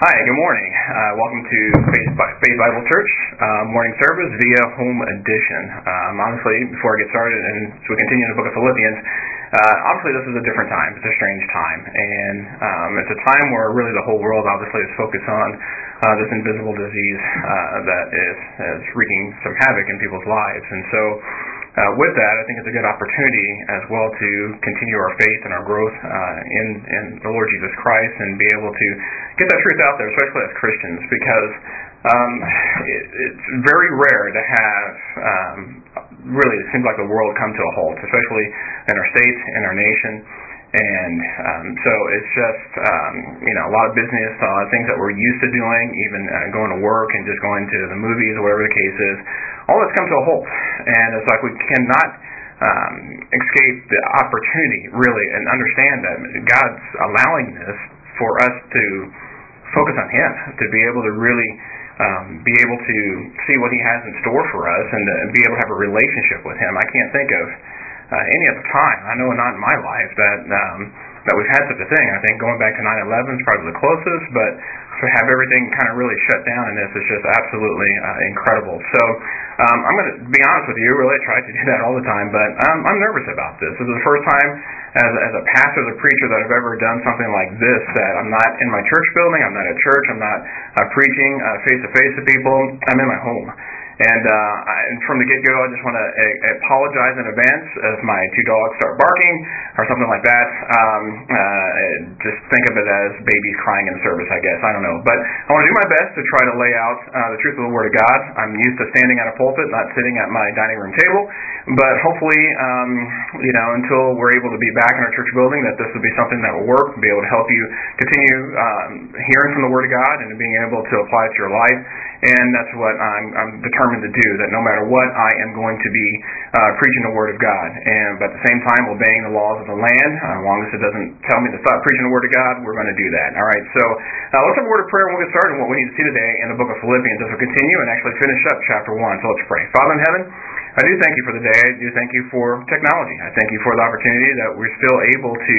Hi, good morning. Welcome to Faith Bible Church morning service via home edition. Honestly, before I get started and as we continue in the book of Philippians, obviously this is a different time. It's a strange time. And it's a time where really the whole world obviously is focused on this invisible disease that is wreaking some havoc in people's lives. And so with that, I think it's a good opportunity as well to continue our faith and our growth in the Lord Jesus Christ and be able to get that truth out there, especially as Christians, because it's very rare to have really it seems like the world come to a halt, especially in our state, in our nation. And so it's just, a lot of business, things that we're used to doing, even going to work and just going to the movies or whatever the case is, all that's come to a halt. And it's like we cannot escape the opportunity, really, and understand that God's allowing this for us to focus on Him, to be able to really be able to see what He has in store for us and to be able to have a relationship with Him. I can't think of any other time, I know not in my life, that we've had such a thing. I think going back to 9/11 is probably the closest, but to have everything kind of really shut down in this is just absolutely incredible. So I'm going to be honest with you, really I try to do that all the time, but I'm nervous about this. This is the first time as a pastor, as a preacher, that I've ever done something like this, that I'm not in my church building, I'm not at church, I'm not preaching face-to-face to people, I'm in my home. And from the get-go, I just want to apologize in advance if my two dogs start barking or something like that. Just think of it as babies crying in service, I guess. I don't know. But I want to do my best to try to lay out the truth of the Word of God. I'm used to standing at a pulpit, not sitting at my dining room table. But hopefully, until we're able to be back in our church building, that this will be something that will work and be able to help you continue hearing from the Word of God and being able to apply it to your life. And that's what I'm determined to do, that no matter what, I am going to be preaching the Word of God. But at the same time, obeying the laws of the land. As long as it doesn't tell me to stop preaching the Word of God, we're going to do that. All right, so let's have a word of prayer and we'll get started on what we need to see today in the book of Philippians as we continue and actually finish up chapter 1. So let's pray. Father in heaven, I do thank you for the day. I do thank you for technology. I thank you for the opportunity that we're still able to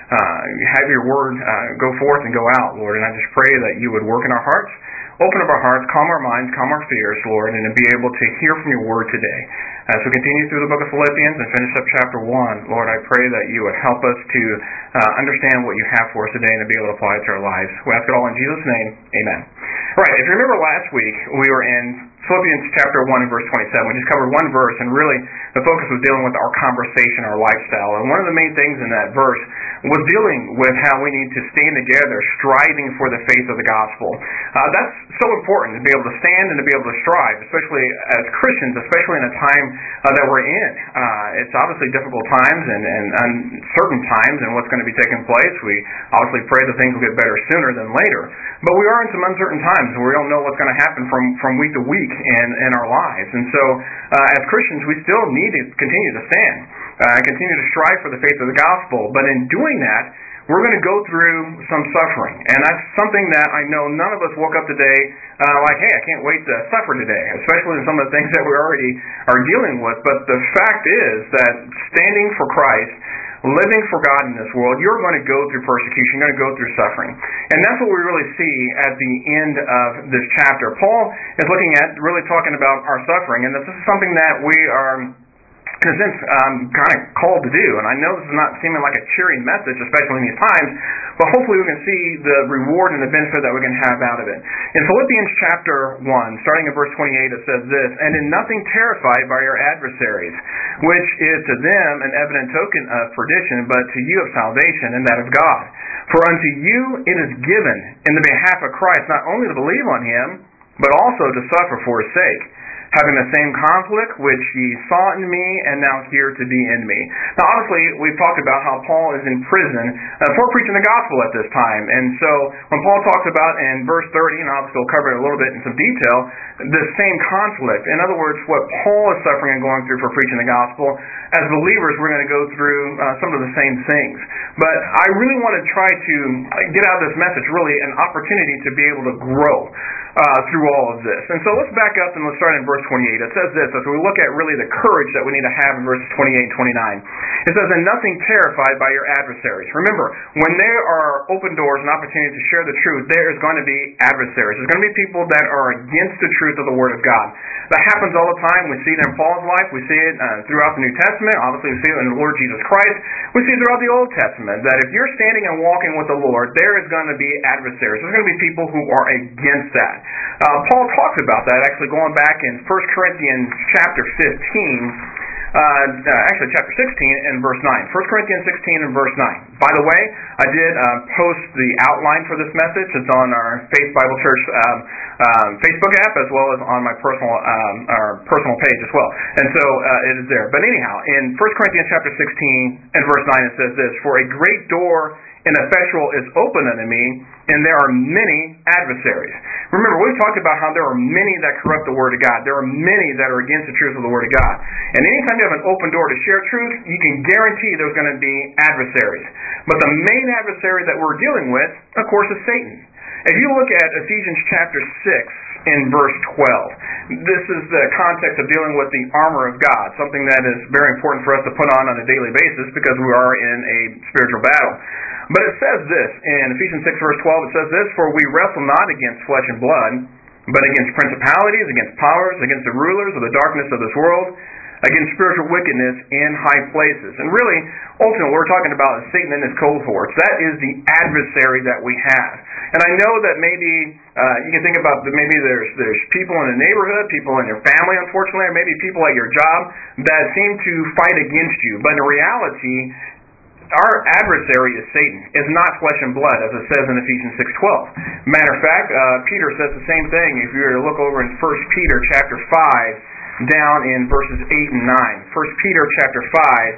have your Word go forth and go out, Lord. And I just pray that you would work in our hearts, open up our hearts, calm our minds, calm our fears, Lord, and to be able to hear from your Word today. As we continue through the book of Philippians and finish up chapter 1, Lord, I pray that you would help us to understand what you have for us today and to be able to apply it to our lives. We ask it all in Jesus' name. Amen. All right, if you remember last week, we were in Philippians chapter 1 and verse 27. We just covered one verse, and really the focus was dealing with our conversation, our lifestyle. And one of the main things in that verse was dealing with how we need to stand together, striving for the faith of the gospel. That's so important, to be able to stand and to be able to strive, especially as Christians, especially in a time that we're in. It's obviously difficult times and uncertain times and what's going to be taking place. We obviously pray that things will get better sooner than later. But we are in some uncertain times where we don't know what's going to happen from week to week in our lives. And so as Christians, we still need to continue to stand, continue to strive for the faith of the gospel. But in doing that, we're going to go through some suffering. And that's something that I know none of us woke up today like, hey, I can't wait to suffer today, especially in some of the things that we already are dealing with. But the fact is that standing for Christ, living for God in this world, you're going to go through persecution, you're going to go through suffering. And that's what we really see at the end of this chapter. Paul is looking at, really talking about our suffering, and this is something that we are in a sense, kind of called to do. And I know this is not seeming like a cheering message, especially in these times, but hopefully we can see the reward and the benefit that we can have out of it. In Philippians chapter 1, starting in verse 28, it says this, "And in nothing terrified by your adversaries, which is to them an evident token of perdition, but to you of salvation and that of God. For unto you it is given in the behalf of Christ not only to believe on Him, but also to suffer for His sake, having the same conflict which ye saw in me, and now here to be in me." Now, obviously, we've talked about how Paul is in prison for preaching the gospel at this time. And so, when Paul talks about in verse 30, and obviously we'll cover it a little bit in some detail, the same conflict. In other words, what Paul is suffering and going through for preaching the gospel, as believers, we're going to go through some of the same things. But I really want to try to get out of this message, really, an opportunity to be able to grow through all of this. And so let's back up and let's start in verse verse 28. It says this, as we look at really the courage that we need to have in verses 28 and 29. It says, "And nothing terrified by your adversaries." Remember, when there are open doors and opportunities to share the truth, there is going to be adversaries. There's going to be people that are against the truth of the Word of God. That happens all the time. We see it in Paul's life. We see it throughout the New Testament. Obviously, we see it in the Lord Jesus Christ. We see it throughout the Old Testament, that if you're standing and walking with the Lord, there is going to be adversaries. There's going to be people who are against that. Paul talks about that, actually going back in 1 Corinthians chapter 15, actually chapter 16 and verse 9. 1 Corinthians 16 and verse 9. By the way, I did post the outline for this message. It's on our Faith Bible Church Facebook app, as well as on my personal page as well. And so it is there. But anyhow, in 1 Corinthians chapter 16 and verse 9, it says this, "For a great door and effectual is open unto me, and there are many adversaries." Remember, we've talked about how there are many that corrupt the Word of God. There are many that are against the truth of the Word of God. And anytime you have an open door to share truth, you can guarantee there's going to be adversaries. But the main adversary that we're dealing with, of course, is Satan. If you look at Ephesians chapter 6 in verse 12, this is the context of dealing with the armor of God, something that is very important for us to put on a daily basis because we are in a spiritual battle. But it says this, in Ephesians 6 verse 12, it says this, "For we wrestle not against flesh and blood, but against principalities, against powers, against the rulers of the darkness of this world, against spiritual wickedness in high places." And really, ultimately, what we're talking about is Satan and his cohorts. That is the adversary that we have. And I know that maybe you can think about that maybe there's people in the neighborhood, people in your family, unfortunately, or maybe people at your job that seem to fight against you. But in reality, our adversary is Satan. It's not flesh and blood, as it says in Ephesians 6:12. Matter of fact, Peter says the same thing. If you were to look over in 1 Peter chapter 5, down in verses 8 and 9. 1 Peter chapter 5,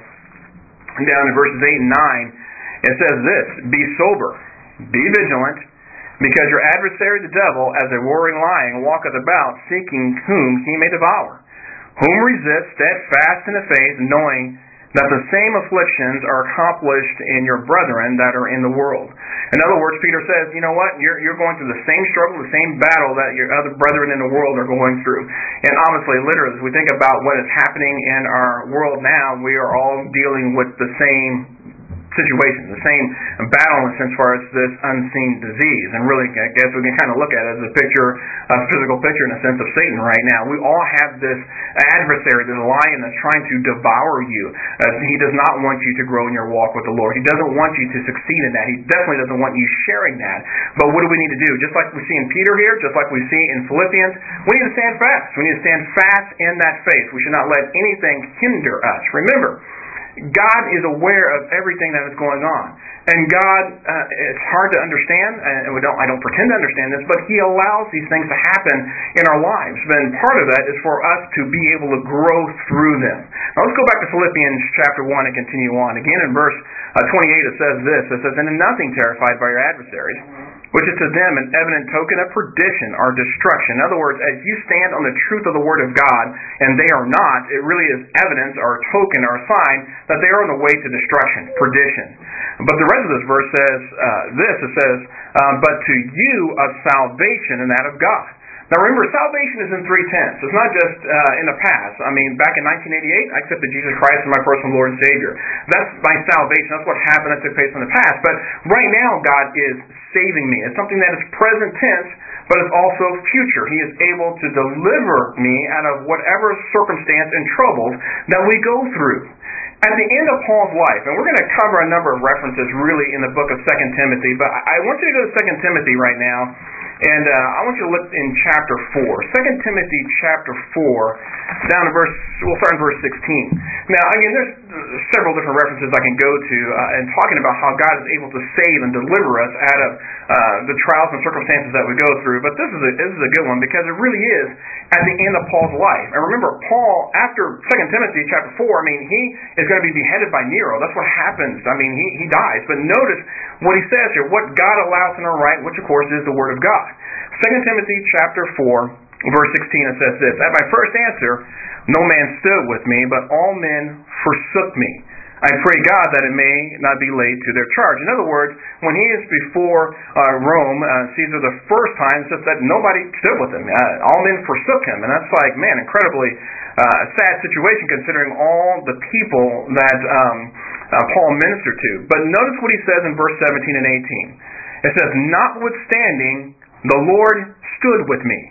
down in verses 8 and 9, it says this, "Be sober, be vigilant, because your adversary the devil, as a roaring lion, walketh about, seeking whom he may devour. Whom resist steadfast in the faith, knowing that the same afflictions are accomplished in your brethren that are in the world." In other words, Peter says, you know what, you're going through the same struggle, the same battle that your other brethren in the world are going through. And honestly, literally, as we think about what is happening in our world now, we are all dealing with the same situation, the same battle in a sense, as far as this unseen disease. And really, I guess we can kind of look at it as a picture, a physical picture in a sense of Satan right now. We all have this adversary, this lion that's trying to devour you. He does not want you to grow in your walk with the Lord. He doesn't want you to succeed in that. He definitely doesn't want you sharing that. But what do we need to do? Just like we see in Peter here, just like we see in Philippians, we need to stand fast. We need to stand fast in that faith. We should not let anything hinder us. Remember, God is aware of everything that is going on. And God, it's hard to understand, and I don't pretend to understand this, but He allows these things to happen in our lives. And part of that is for us to be able to grow through them. Now let's go back to Philippians chapter 1 and continue on. Again in verse 28 it says this, it says, "And in nothing terrified by your adversaries, which is to them an evident token of perdition or destruction." In other words, as you stand on the truth of the Word of God, and they are not, it really is evidence or a token or a sign that they are on the way to destruction, perdition. But the rest of this verse says it says, "But to you of salvation and that of God." Now remember, salvation is in three tense. It's not just in the past. I mean, back in 1988, I accepted Jesus Christ as my personal Lord and Savior. That's my salvation. That's what happened that took place in the past. But right now, God is saving me. It's something that is present tense, but it's also future. He is able to deliver me out of whatever circumstance and troubles that we go through. At the end of Paul's life, and we're going to cover a number of references really in the book of 2 Timothy, but I want you to go to 2 Timothy right now, and I want you to look in chapter 4. 2 Timothy chapter 4, down to we'll start in verse 16. Now, again, there's several different references I can go to and talking about how God is able to save and deliver us out of the trials and circumstances that we go through. But this is a good one because it really is at the end of Paul's life. And remember, Paul, after 2 Timothy chapter 4, I mean, he is going to be beheaded by Nero. That's what happens. I mean, he dies. But notice what he says here, what God allows in our right, which of course is the Word of God. 2 Timothy chapter 4, verse 16, it says this, "At my first answer, no man stood with me, but all men forsook me. I pray God that it may not be laid to their charge. In other words, when he is before Rome, Caesar the first time, it says that nobody stood with him. All men forsook him. And that's like, man, incredibly sad situation considering all the people that Paul ministered to. But notice what he says in verse 17 and 18. It says, notwithstanding, the Lord stood with me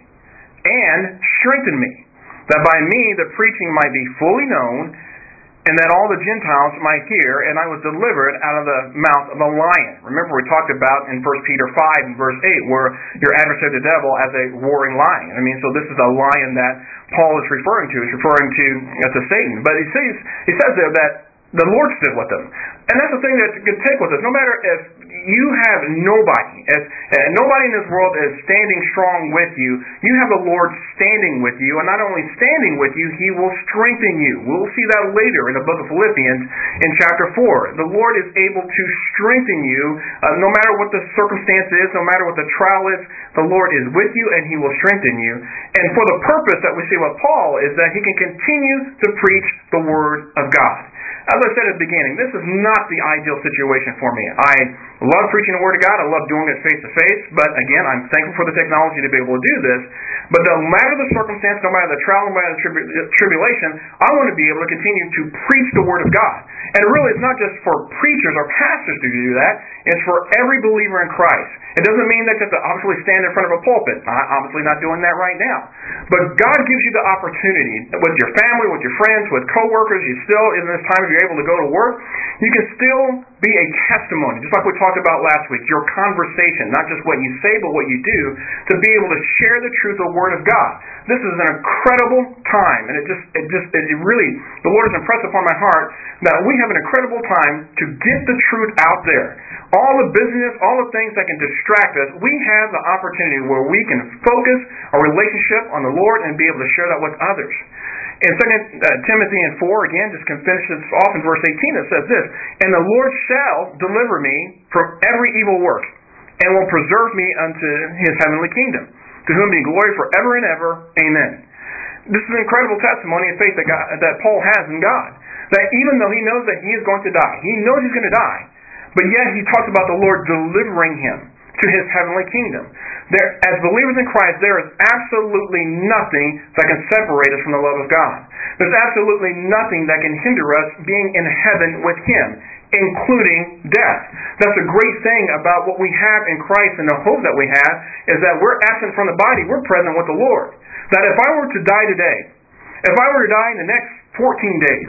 and strengthened me, that by me the preaching might be fully known, and that all the Gentiles might hear, and I was delivered out of the mouth of a lion. Remember, we talked about in 1 Peter 5 and verse 8, where your adversary the devil as a roaring lion. So this is a lion that Paul is referring to. He's referring to Satan. But he says there that the Lord stood with him. And that's the thing that you can take with us. No matter if you have nobody, if nobody in this world is standing strong with you, you have the Lord standing with you. And not only standing with you, he will strengthen you. We'll see that later in the book of Philippians in chapter 4. The Lord is able to strengthen you no matter what the circumstance is, no matter what the trial is. The Lord is with you and he will strengthen you. And for the purpose that we see with Paul is that he can continue to preach the Word of God. As I said at the beginning, this is not the ideal situation for me. I love preaching the Word of God. I love doing it face to face. But again, I'm thankful for the technology to be able to do this. But no matter the circumstance, no matter the trial, no matter the tribulation, I want to be able to continue to preach the Word of God. And really, it's not just for preachers or pastors to do that. It's for every believer in Christ. It doesn't mean that you have to obviously stand in front of a pulpit. I'm obviously not doing that right now. But God gives you the opportunity with your family, with your friends, with coworkers. You still, in this time, if you're able to go to work, you can still be a testimony, just like we talked about last week. Your conversation, not just what you say, but what you do, to be able to share the truth of the Word of God. This is an incredible time, and it really, the Lord has impressed upon my heart that we have an incredible time to get the truth out there. All the busyness, all the things that can distract us, we have the opportunity where we can focus our relationship on the Lord and be able to share that with others. In 2 Timothy 4, again, just can finish this off in verse 18, it says this, and the Lord shall deliver me from every evil work, and will preserve me unto his heavenly kingdom, to whom be glory forever and ever. Amen. This is an incredible testimony of faith that Paul has in God. That even though he knows that he is going to die, he knows he's going to die, but yet he talks about the Lord delivering him to his heavenly kingdom. As believers in Christ, there is absolutely nothing that can separate us from the love of God. There's absolutely nothing that can hinder us being in heaven with him, including death. That's a great thing about what we have in Christ, and the hope that we have is that we're absent from the body, we're present with the Lord. That if I were to die today, if I were to die in the next 14 days,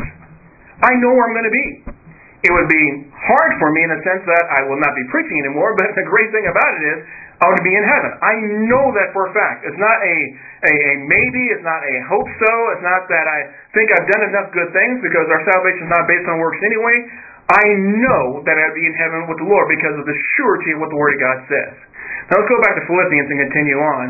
I know where I'm going to be. It would be hard for me in the sense that I will not be preaching anymore, but the great thing about it is I want to be in heaven. I know that for a fact. It's not a maybe, it's not a hope so, it's not that I think I've done enough good things because our salvation is not based on works anyway. I know that I'll be in heaven with the Lord because of the surety of what the Word of God says. Now let's go back to Philippians and continue on.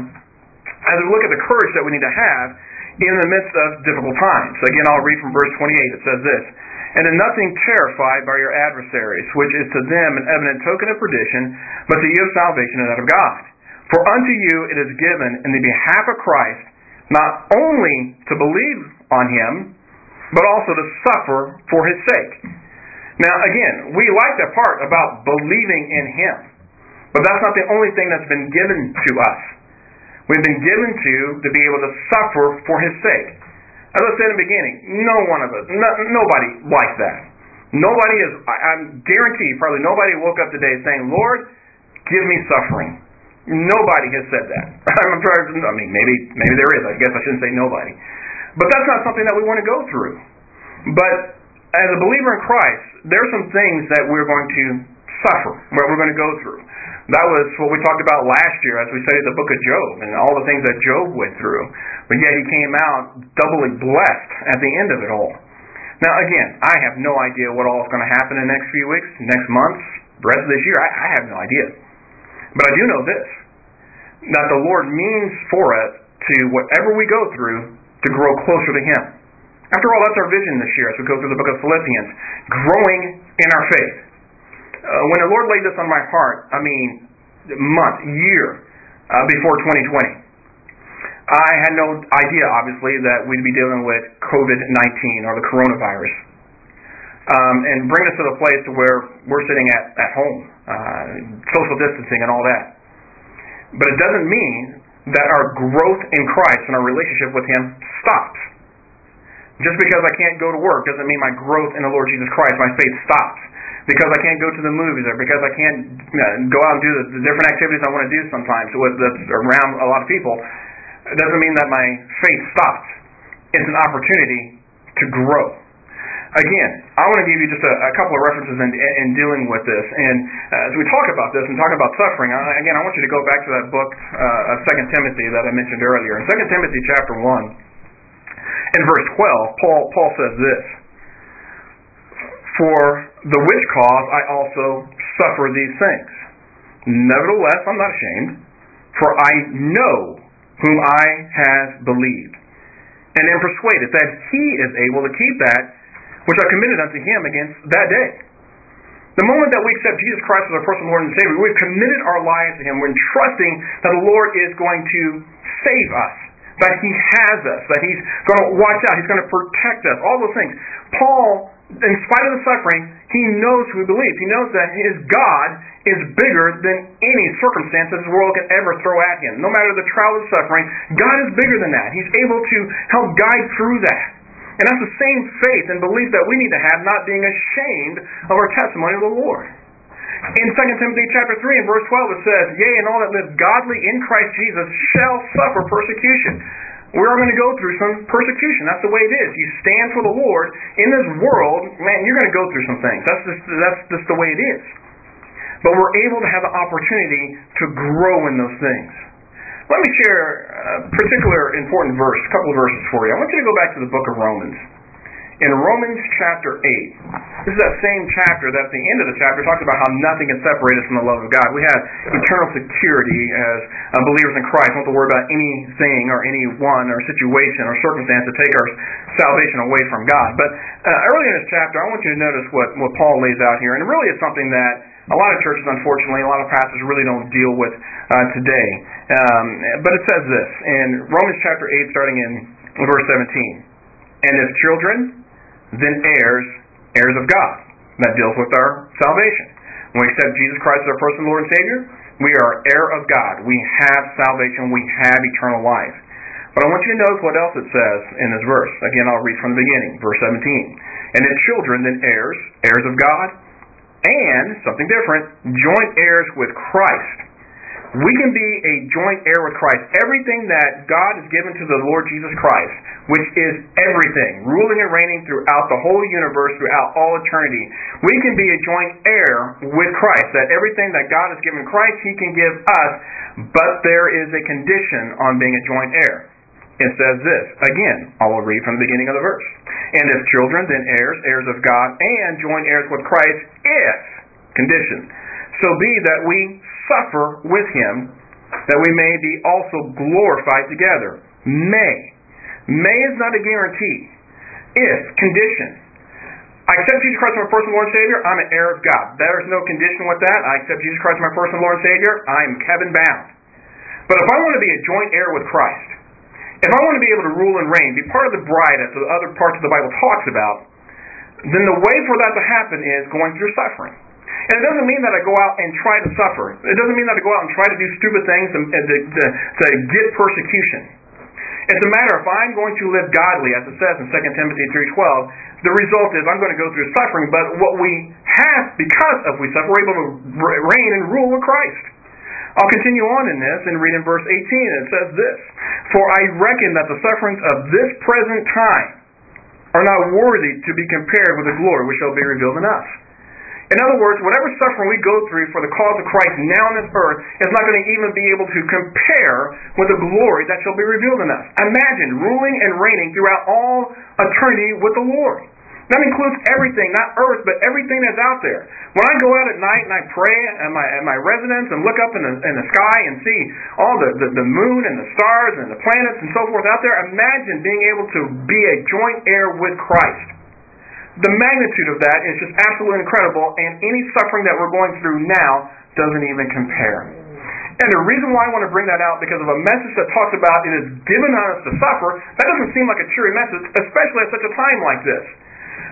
As we look at the courage that we need to have in the midst of difficult times. Again, I'll read from verse 28. It says this, and in nothing terrified by your adversaries, which is to them an evident token of perdition, but to you of salvation and that of God. For unto you it is given in the behalf of Christ, not only to believe on him, but also to suffer for his sake. Now again, we like that part about believing in him, but that's not the only thing that's been given to us. We've been given to be able to suffer for his sake. As I said in the beginning, no one of us, nobody likes that. Nobody is, I guarantee, probably nobody woke up today saying, Lord, give me suffering. Nobody has said that. Maybe there is. I guess I shouldn't say nobody. But that's not something that we want to go through. But as a believer in Christ, there are some things that we're going to suffer, what we're going to go through. That was what we talked about last year as we studied the book of Job and all the things that Job went through. But yet he came out doubly blessed at the end of it all. Now again, I have no idea what all is going to happen in the next few weeks, next months, the rest of this year. I have no idea. But I do know this, that the Lord means for us to, whatever we go through, to grow closer to him. After all, that's our vision this year as we go through the book of Philippians, growing in our faith. When the Lord laid this on my heart, year before 2020, I had no idea, obviously, that we'd be dealing with COVID-19 or the coronavirus. and bring us to the place where we're sitting at home, social distancing and all that. But it doesn't mean that our growth in Christ and our relationship with Him stops. Just because I can't go to work doesn't mean my growth in the Lord Jesus Christ, my faith stops. Because I can't go to the movies, or because I can't go out and do the different activities I want to do sometimes that's around a lot of people, it doesn't mean that my faith stops. It's an opportunity to grow. Again, I want to give you just a couple of references in dealing with this. And as we talk about this and talk about suffering, again, I want you to go back to that book of 2 Timothy that I mentioned earlier. In 2 Timothy chapter 1, in verse 12, Paul says this, "For the which cause I also suffer these things. Nevertheless, I'm not ashamed, for I know whom I have believed, and am persuaded that He is able to keep that which I committed unto Him against that day." The moment that we accept Jesus Christ as our personal Lord and Savior, we've committed our lives to Him. We're trusting that the Lord is going to save us, that He has us, that He's going to watch out, He's going to protect us, all those things. Paul, in spite of the suffering, he knows who he believes. He knows that his God is bigger than any circumstance this world can ever throw at him. No matter the trial or suffering, God is bigger than that. He's able to help guide through that. And that's the same faith and belief that we need to have, not being ashamed of our testimony of the Lord. In 2 Timothy chapter 3 and verse 12 it says, "Yea, and all that live godly in Christ Jesus shall suffer persecution." We're going to go through some persecution. That's the way it is. You stand for the Lord in this world, man, you're going to go through some things. That's just the way it is. But we're able to have the opportunity to grow in those things. Let me share a particular important verse, a couple of verses for you. I want you to go back to the book of Romans. In Romans chapter 8, this is that same chapter that at the end of the chapter talks about how nothing can separate us from the love of God. We have eternal security as believers in Christ. We don't have to worry about anything or anyone or situation or circumstance to take our salvation away from God. But early in this chapter, I want you to notice what Paul lays out here. And really it's something that a lot of churches, unfortunately, a lot of pastors really don't deal with today. But it says this in Romans chapter 8, starting in verse 17. "And if children, then heirs of God." That deals with our salvation. When we accept Jesus Christ as our personal Lord and Savior, we are heir of God. We have salvation. We have eternal life. But I want you to notice what else it says in this verse. Again, I'll read from the beginning, verse 17. "And if children, then heirs of God, and," something different, "joint heirs with Christ." We can be a joint heir with Christ. Everything that God has given to the Lord Jesus Christ, which is everything, ruling and reigning throughout the whole universe, throughout all eternity, we can be a joint heir with Christ. That everything that God has given Christ, He can give us, but there is a condition on being a joint heir. It says this, again, I will read from the beginning of the verse. "And if children, then heirs of God, and joint heirs with Christ, if," condition, "so be that we suffer with Him, that we may be also glorified together." May. May is not a guarantee. If, condition. I accept Jesus Christ as my personal Lord and Savior, I'm an heir of God. There's no condition with that. I accept Jesus Christ as my personal Lord and Savior, I'm heaven bound. But if I want to be a joint heir with Christ, if I want to be able to rule and reign, be part of the bride as the other parts of the Bible talks about, then the way for that to happen is going through suffering. And it doesn't mean that I go out and try to suffer. It doesn't mean that I go out and try to do stupid things and to get persecution. It's a matter if I'm going to live godly, as it says in 2 Timothy 3:12, the result is I'm going to go through suffering, but what we have, because of we suffer, we're able to reign and rule with Christ. I'll continue on in this and read in verse 18. It says this, "For I reckon that the sufferings of this present time are not worthy to be compared with the glory which shall be revealed in us." In other words, whatever suffering we go through for the cause of Christ now on this earth is not going to even be able to compare with the glory that shall be revealed in us. Imagine ruling and reigning throughout all eternity with the Lord. That includes everything, not earth, but everything that's out there. When I go out at night and I pray at my residence and look up in the sky and see all the moon and the stars and the planets and so forth out there, imagine being able to be a joint heir with Christ. The magnitude of that is just absolutely incredible, and any suffering that we're going through now doesn't even compare. And the reason why I want to bring that out, because of a message that talks about it is given on us to suffer, that doesn't seem like a cheery message, especially at such a time like this.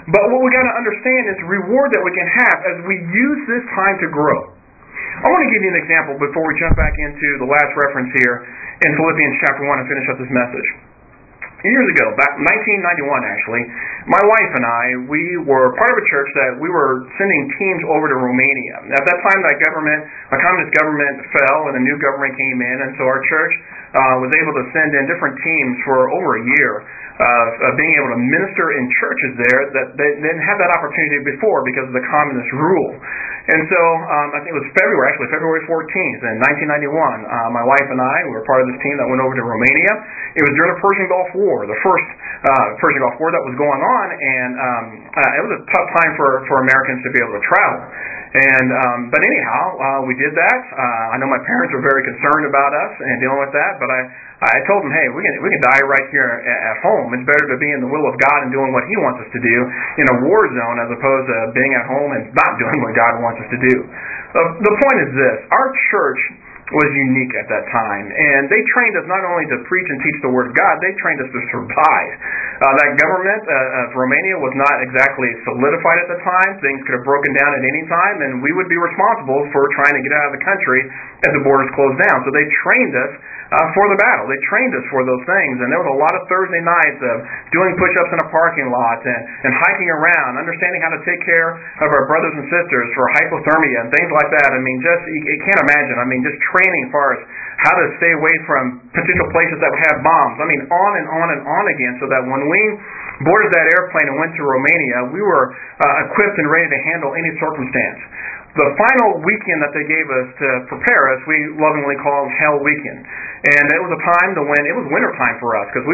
But what we got to understand is the reward that we can have as we use this time to grow. I want to give you an example before we jump back into the last reference here in Philippians chapter 1 and finish up this message. Years ago, back 1991 actually, my wife and I, we were part of a church that we were sending teams over to Romania. At that time, a communist government fell and a new government came in, and so our church was able to send in different teams for over a year of being able to minister in churches there that they didn't have that opportunity before because of the communist rule. And so, I think it was February 14th in 1991, my wife and I were part of this team that went over to Romania. It was during the Persian Gulf War, the first Persian Gulf War that was going on, and it was a tough time for Americans to be able to travel. And but anyhow, we did that. I know my parents were very concerned about us and dealing with that, but I told them, hey, we can die right here at home. It's better to be in the will of God and doing what He wants us to do in a war zone as opposed to being at home and not doing what God wants us to do. The point is this: our church was unique at that time, and they trained us not only to preach and teach the Word of God, they trained us to survive. That government of Romania was not exactly solidified at the time. Things could have broken down at any time, and we would be responsible for trying to get out of the country as the borders closed down. So they trained us for the battle. They trained us for those things, and there was a lot of Thursday nights of doing push-ups in a parking lot and hiking around, understanding how to take care of our brothers and sisters for hypothermia and things like that. I mean, you can't imagine. I mean, just training as far as how to stay away from potential places that would have bombs. I mean, on and on and on again, so that when we boarded that airplane and went to Romania, we were equipped and ready to handle any circumstance. The final weekend that they gave us to prepare us, we lovingly called Hell Weekend. And it was a time it was winter time for us, because we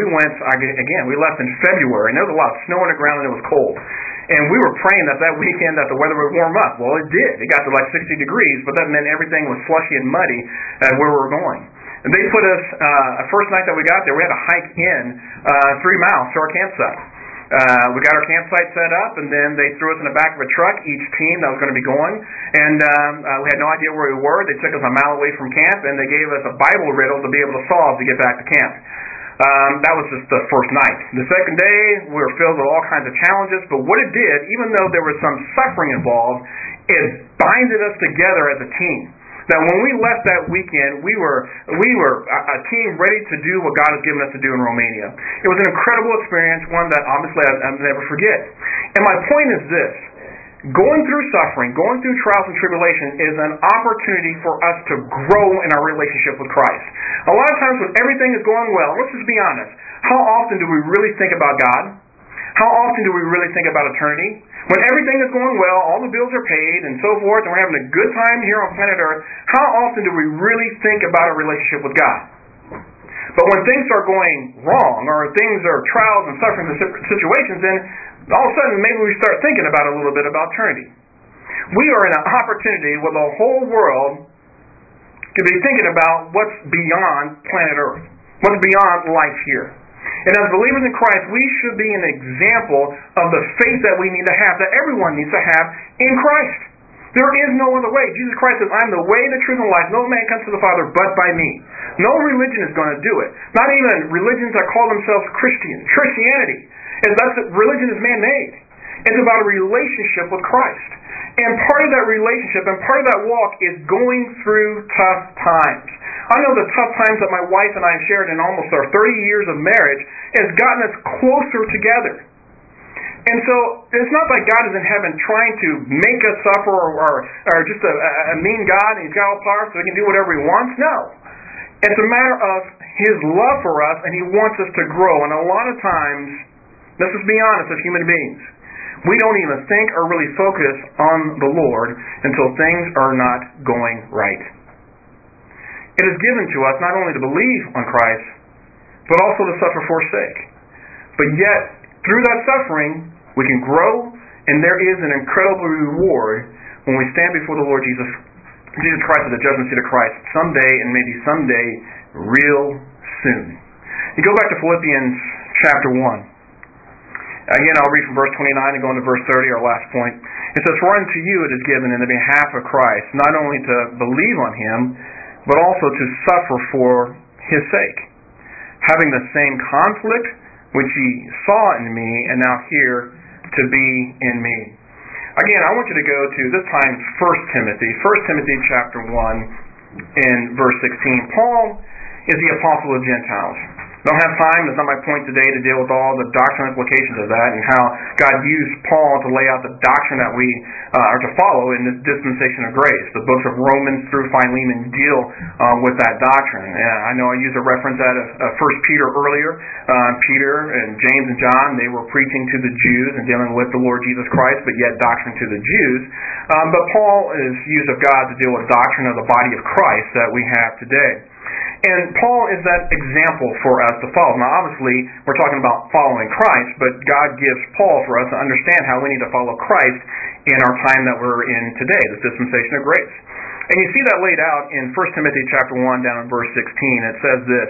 left in February, and there was a lot of snow on the ground and it was cold. And we were praying that weekend that the weather would warm up. Well, it did. It got to like 60 degrees, but that meant everything was slushy and muddy where we were going. And they put us, first night that we got there, we had to hike in 3 miles to our campsite. We got our campsite set up, and then they threw us in the back of a truck, each team that was going to be going, and we had no idea where we were. They took us a mile away from camp, and they gave us a Bible riddle to be able to solve to get back to camp. That was just the first night. The second day, we were filled with all kinds of challenges, but what it did, even though there was some suffering involved, it binded us together as a team. That when we left that weekend, we were a team ready to do what God has given us to do in Romania. It was an incredible experience, one that obviously I'll never forget. And my point is this: going through suffering, going through trials and tribulation is an opportunity for us to grow in our relationship with Christ. A lot of times when everything is going well, let's just be honest, how often do we really think about God? How often do we really think about eternity? When everything is going well, all the bills are paid and so forth, and we're having a good time here on planet Earth, how often do we really think about our relationship with God? But when things are going wrong, or things are trials and suffering situations, then all of a sudden maybe we start thinking about a little bit about eternity. We are in an opportunity where the whole world could be thinking about what's beyond planet Earth, what's beyond life here. And as believers in Christ, we should be an example of the faith that we need to have, that everyone needs to have in Christ. There is no other way. Jesus Christ says, I'm the way, the truth, and life. No man comes to the Father but by me. No religion is going to do it. Not even religions that call themselves Christianity. Religion is man-made. It's about a relationship with Christ. And part of that relationship and part of that walk is going through tough times. I know the tough times that my wife and I have shared in almost our 30 years of marriage has gotten us closer together. And so it's not like God is in heaven trying to make us suffer or just a mean God and He's got all power so He can do whatever He wants. No. It's a matter of His love for us, and He wants us to grow. And a lot of times, let's just be honest as human beings, we don't even think or really focus on the Lord until things are not going right. It is given to us not only to believe on Christ, but also to suffer for His sake. But yet, through that suffering, we can grow, and there is an incredible reward when we stand before the Lord Jesus Christ at the judgment seat of Christ someday, and maybe someday real soon. You go back to Philippians chapter 1. Again, I'll read from verse 29 and go into verse 30, our last point. It says, For unto you it is given in the behalf of Christ, not only to believe on Him, but also to suffer for His sake, having the same conflict which ye saw in me, and now hear to be in me. Again, I want you to go to, this time, 1 Timothy. 1 Timothy chapter 1 in verse 16. Paul is the apostle of Gentiles. Don't have time, it's not my point today to deal with all the doctrinal implications of that and how God used Paul to lay out the doctrine that we are to follow in this dispensation of grace. The books of Romans through Philemon deal with that doctrine. I know I used a reference out of 1 Peter earlier. Peter and James and John, they were preaching to the Jews and dealing with the Lord Jesus Christ, but yet doctrine to the Jews. But Paul is used of God to deal with doctrine of the body of Christ that we have today. And Paul is that example for us to follow. Now, obviously, we're talking about following Christ, but God gives Paul for us to understand how we need to follow Christ in our time that we're in today, the dispensation of grace. And you see that laid out in 1 Timothy chapter 1 down in verse 16. It says this.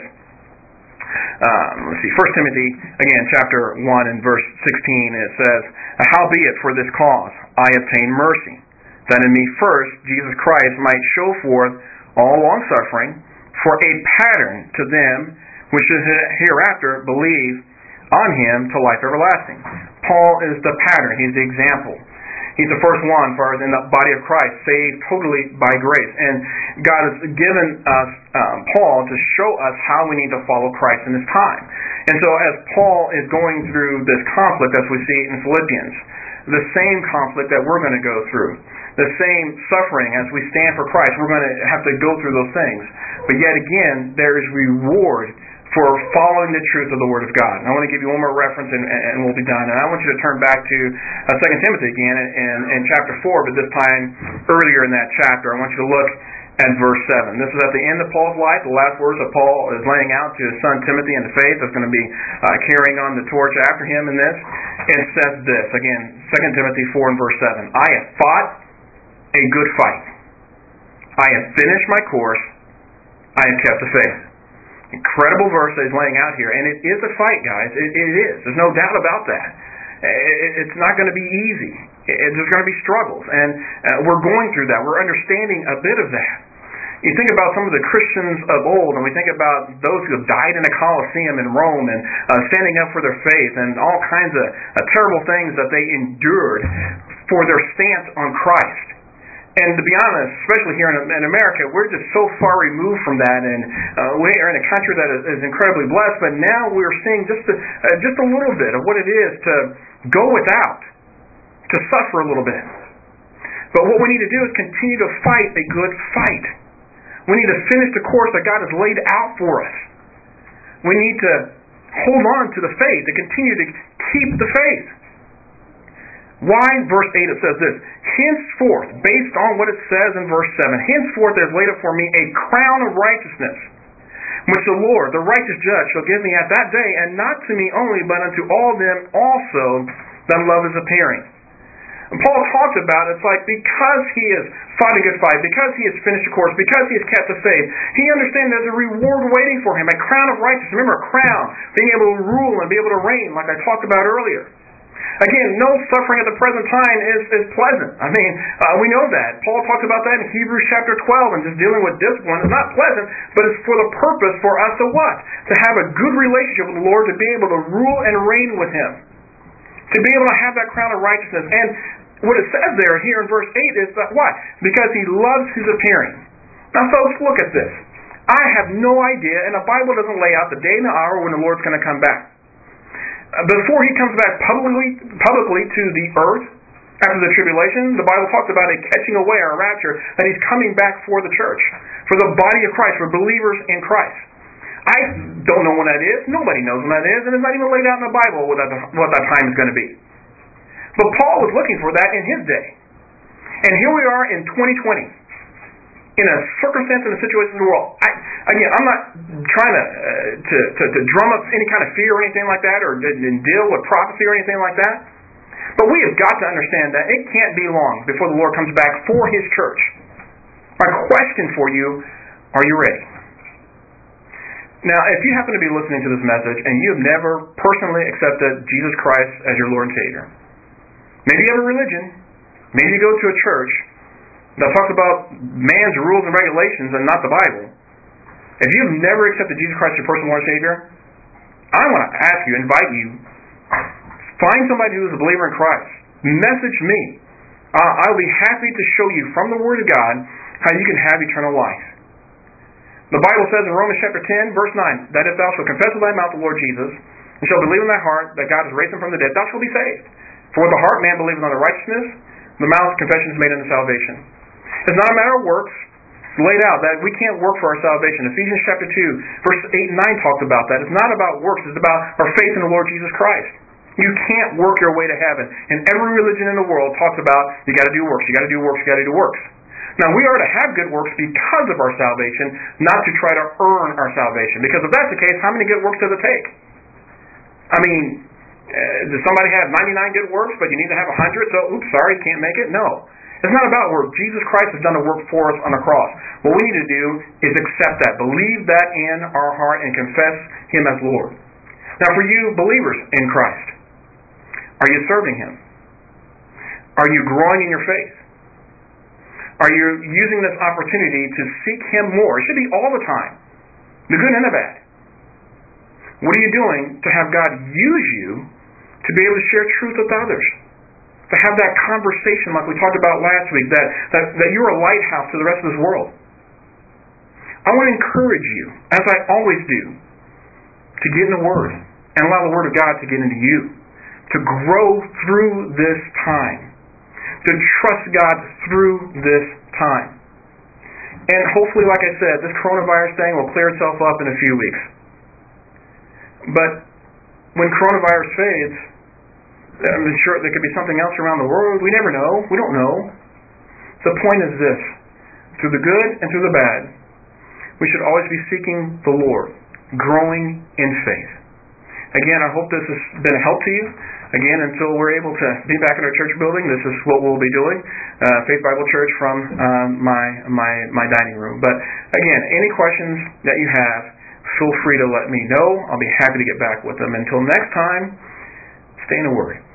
1 Timothy, again, chapter 1 and verse 16, it says, "Howbeit for this cause I obtain mercy, that in me first Jesus Christ might show forth all longsuffering, for a pattern to them which should hereafter believe on him to life everlasting." Paul is the pattern. He's the example. He's the first one for us in the body of Christ, saved totally by grace. And God has given us Paul to show us how we need to follow Christ in this time. And so as Paul is going through this conflict, as we see in Philippians, the same conflict that we're going to go through, the same suffering as we stand for Christ, we're going to have to go through those things. But yet again, there is reward for following the truth of the Word of God. And I want to give you one more reference and we'll be done. And I want you to turn back to 2 Timothy again in chapter 4, but this time earlier in that chapter. I want you to look at verse 7. This is at the end of Paul's life. The last words that Paul is laying out to his son Timothy in the faith that's going to be carrying on the torch after him in this. It says this, again, 2 Timothy 4 and verse 7. "I have fought a good fight. I have finished my course. I have kept the faith." Incredible verse that he's laying out here. And it is a fight, guys. It is. There's no doubt about that. It's not going to be easy. There's going to be struggles. And we're going through that. We're understanding a bit of that. You think about some of the Christians of old, and we think about those who have died in the Colosseum in Rome and standing up for their faith and all kinds of terrible things that they endured for their stance on Christ. And to be honest, especially here in America, we're just so far removed from that, and we are in a country that is incredibly blessed, but now we're seeing just a little bit of what it is to go without, to suffer a little bit. But what we need to do is continue to fight a good fight. We need to finish the course that God has laid out for us. We need to hold on to the faith, to continue to keep the faith. Why? Verse 8 it says this, "Henceforth," based on what it says in verse 7, "henceforth there is laid up for me a crown of righteousness, which the Lord, the righteous judge, shall give me at that day, and not to me only, but unto all them also that love his appearing." And Paul talks about it's like because he has fought a good fight, because he has finished the course, because he has kept the faith, he understands there's a reward waiting for him, a crown of righteousness. Remember, a crown, being able to rule and be able to reign, like I talked about earlier. Again, no suffering at the present time is pleasant. I mean, we know that. Paul talks about that in Hebrews chapter 12 and just dealing with discipline. It's not pleasant, but it's for the purpose for us to what? To have a good relationship with the Lord, to be able to rule and reign with Him. To be able to have that crown of righteousness. And what it says there here in verse 8 is that what? Because He loves His appearing. Now folks, look at this. I have no idea, and the Bible doesn't lay out the day and the hour when the Lord's going to come back. Before He comes back publicly to the earth after the tribulation, the Bible talks about a catching away or a rapture, that He's coming back for the church, for the body of Christ, for believers in Christ. I don't know when that is. Nobody knows when that is, and it's not even laid out in the Bible what that time is going to be. But Paul was looking for that in his day. And here we are in 2020. In a circumstance, in a situation in the world. I'm not trying to drum up any kind of fear or anything like that, or deal with prophecy or anything like that. But we have got to understand that it can't be long before the Lord comes back for His church. My question for you, are you ready? Now, if you happen to be listening to this message and you have never personally accepted Jesus Christ as your Lord and Savior, maybe you have a religion, maybe you go to a church that talks about man's rules and regulations and not the Bible. If you've never accepted Jesus Christ as your personal Lord and Savior, I want to ask you, invite you, Find somebody who is a believer in Christ. Message me. I'll be happy to show you from the Word of God how you can have eternal life. The Bible says in Romans chapter 10, verse 9, that if thou shalt confess with thy mouth the Lord Jesus, and shalt believe in thy heart that God has raised him from the dead, thou shalt be saved. For with the heart man believeth unto righteousness, the mouth confession is made unto salvation. It's not a matter of works. It's laid out that we can't work for our salvation. Ephesians chapter 2, verse 8 and 9 talks about that. It's not about works. It's about our faith in the Lord Jesus Christ. You can't work your way to heaven. And every religion in the world talks about you got to do works, you got to do works, you got to do works. Now, we are to have good works because of our salvation, not to try to earn our salvation. Because if that's the case, how many good works does it take? I mean, does somebody have 99 good works, but you need to have 100? So, oops, sorry, you can't make it? No. It's not about work. Jesus Christ has done the work for us on the cross. What we need to do is accept that. Believe that in our heart and confess Him as Lord. Now, for you believers in Christ, are you serving Him? Are you growing in your faith? Are you using this opportunity to seek Him more? It should be all the time, the good and the bad. What are you doing to have God use you to be able to share truth with others? To have that conversation like we talked about last week, that you're a lighthouse to the rest of this world. I want to encourage you, as I always do, to get in the Word and allow the Word of God to get into you, to grow through this time, to trust God through this time. And hopefully, like I said, this coronavirus thing will clear itself up in a few weeks. But when coronavirus fades, I'm sure there could be something else around the world. We never know. We don't know. The point is this. Through the good and through the bad, we should always be seeking the Lord, growing in faith. Again, I hope this has been a help to you. Again, until we're able to be back in our church building, this is what we'll be doing, Faith Bible Church from my dining room. But again, any questions that you have, feel free to let me know. I'll be happy to get back with them. Until next time, stay in the Word.